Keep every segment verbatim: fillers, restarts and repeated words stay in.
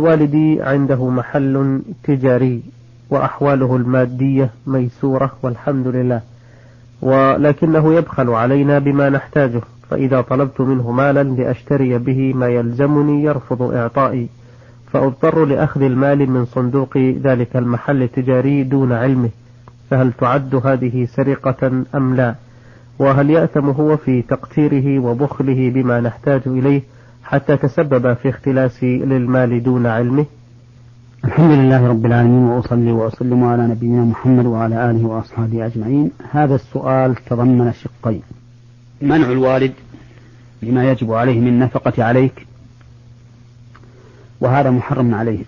والدي عنده محل تجاري وأحواله المادية ميسورة والحمد لله، ولكنه يبخل علينا بما نحتاجه، فإذا طلبت منه مالا لأشتري به ما يلزمني يرفض إعطائي، فأضطر لأخذ المال من صندوق ذلك المحل التجاري دون علمه، فهل تعد هذه سرقة أم لا؟ وهل يأثم هو في تقتيره وبخله بما نحتاج إليه حتى تسبب في اختلاسي للمال دون علمه؟ الحمد لله رب العالمين، وأصلي وأسلم على نبينا محمد وعلى آله وأصحابه أجمعين. هذا السؤال تضمن شقين: منع الوالد لما يجب عليه من نفقة عليك، وهذا محرم عليه،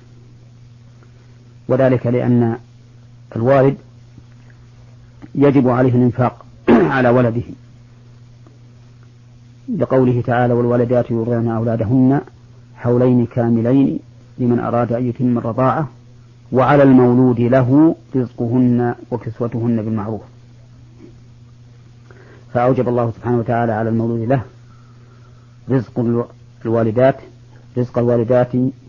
وذلك لأن الوالد يجب عليه الإنفاق على ولده، لقوله تعالى: والوالدات يرضعن أولادهن حولين كاملين لمن أراد أن يتم الرضاعة وعلى المولود له رزقهن وكسوتهن بالمعروف. فأوجب الله سبحانه وتعالى على المولود له رزق الوالدات رزق الوالدات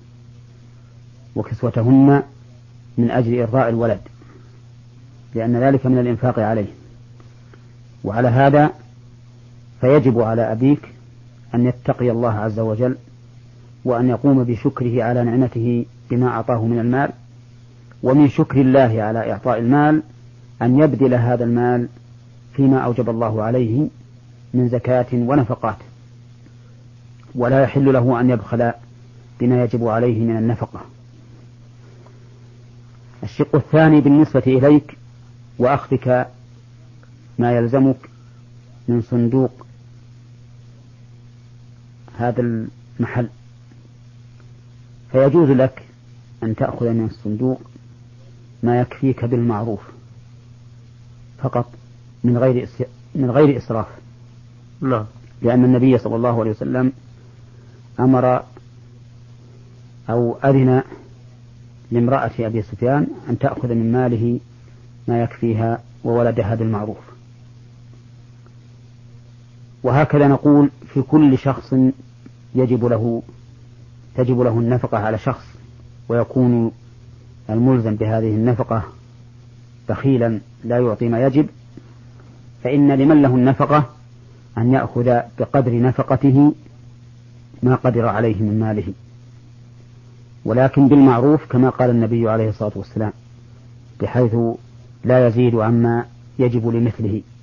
وكسوتهن من أجل إرضاء الولد، لأن ذلك من الإنفاق عليه. وعلى هذا فيجب على أبيك أن يتقي الله عز وجل، وأن يقوم بشكره على نعمته بما أعطاه من المال، ومن شكر الله على إعطاء المال أن يبذل هذا المال فيما أوجب الله عليه من زكاة ونفقات، ولا يحل له أن يبخل بما يجب عليه من النفقة. الشق الثاني بالنسبة إليك وأخذك ما يلزمك من صندوق هذا المحل، فيجوز لك أن تأخذ من الصندوق ما يكفيك بالمعروف فقط، من غير من غير إسراف. لا. لأن النبي صلى الله عليه وسلم أمر أو أذن لامرأة أبي سفيان أن تأخذ من ماله ما يكفيها وولدها بالمعروف. وهكذا نقول في كل شخص يجب له تجب له النفقة على شخص، ويكون الملزم بهذه النفقة بخيلا لا يعطي ما يجب، فإن لمن له النفقة أن يأخذ بقدر نفقته ما قدر عليه من ماله، ولكن بالمعروف كما قال النبي عليه الصلاة والسلام، بحيث لا يزيد عما يجب لمثله.